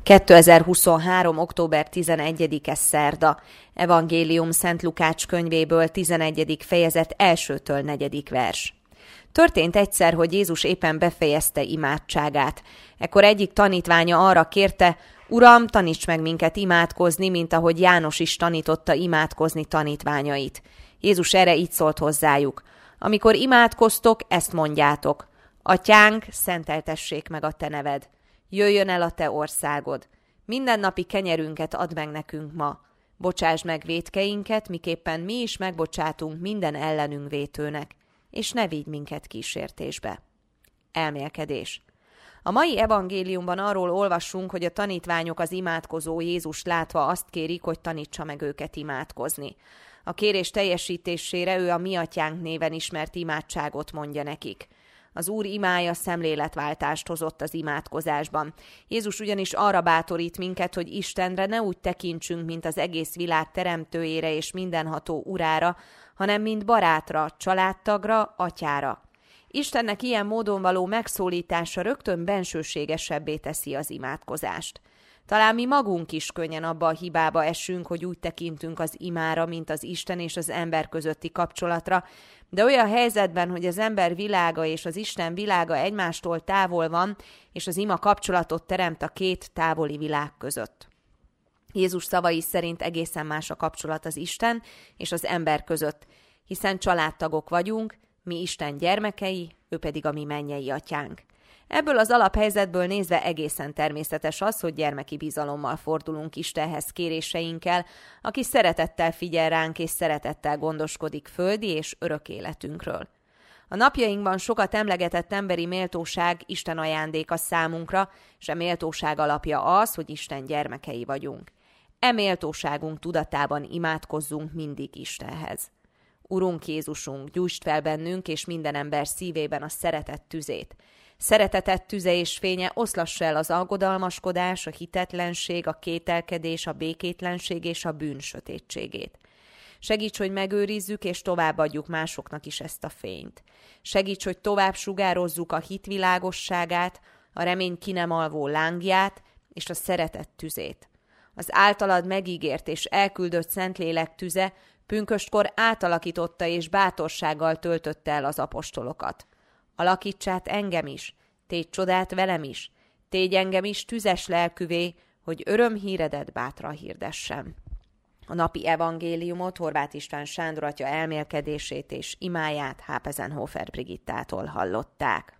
2023. október 11-e szerda. Evangélium Szent Lukács könyvéből 11. fejezet 1-től 4. vers. Történt egyszer, hogy Jézus éppen befejezte imádságát. Ekkor egyik tanítványa arra kérte: Uram, taníts meg minket imádkozni, mint ahogy János is tanította imádkozni tanítványait. Jézus erre így szólt hozzájuk: Amikor imádkoztok, ezt mondjátok: Atyánk, szenteltessék meg a te neved. Jöjjön el a te országod. Mindennapi kenyerünket add meg nekünk ma. Bocsásd meg vétkeinket, miképpen mi is megbocsátunk minden ellenünk vétőnek. És ne vigy minket kísértésbe. Elmélkedés. A mai evangéliumban arról olvassunk, hogy a tanítványok az imádkozó Jézust látva azt kérik, hogy tanítsa meg őket imádkozni. A kérés teljesítésére ő a Mi Atyánk néven ismert imádságot mondja nekik. Az Úr imája szemléletváltást hozott az imádkozásban. Jézus ugyanis arra bátorít minket, hogy Istenre ne úgy tekintsünk, mint az egész világ teremtőjére és mindenható urára, hanem mint barátra, családtagra, atyára. Istennek ilyen módon való megszólítása rögtön bensőségesebbé teszi az imádkozást. Talán mi magunk is könnyen abba a hibába esünk, hogy úgy tekintünk az imára, mint az Isten és az ember közötti kapcsolatra, de olyan helyzetben, hogy az ember világa és az Isten világa egymástól távol van, és az ima kapcsolatot teremt a két távoli világ között. Jézus szavai szerint egészen más a kapcsolat az Isten és az ember között, hiszen családtagok vagyunk, mi Isten gyermekei, ő pedig a mi mennyei atyánk. Ebből az alaphelyzetből nézve egészen természetes az, hogy gyermeki bizalommal fordulunk Istenhez kéréseinkkel, aki szeretettel figyel ránk és szeretettel gondoskodik földi és örök életünkről. A napjainkban sokat emlegetett emberi méltóság Isten ajándéka számunkra, és a méltóság alapja az, hogy Isten gyermekei vagyunk. E méltóságunk tudatában imádkozzunk mindig Istenhez. Urunk Jézusunk, gyújtsd fel bennünk és minden ember szívében a szeretet tüzét. Szereteted tüze és fénye oszlassa el az aggodalmaskodás, a hitetlenség, a kételkedés, a békétlenség és a bűn sötétségét. Segíts, hogy megőrizzük és továbbadjuk másoknak is ezt a fényt. Segíts, hogy tovább sugározzuk a hit világosságát, a remény ki nem alvó lángját és a szeretet tüzét. Az általad megígért és elküldött Szentlélek tüze pünköstkor átalakította és bátorsággal töltötte el az apostolokat. Alakíts át engem is, tégy csodát velem is, tégy engem is tüzes lelkűvé, hogy örömhíredet bátran hirdessem. A napi evangéliumot Horváth István Sándor atya elmélkedését és imáját Hápezenhofer Brigittától hallották.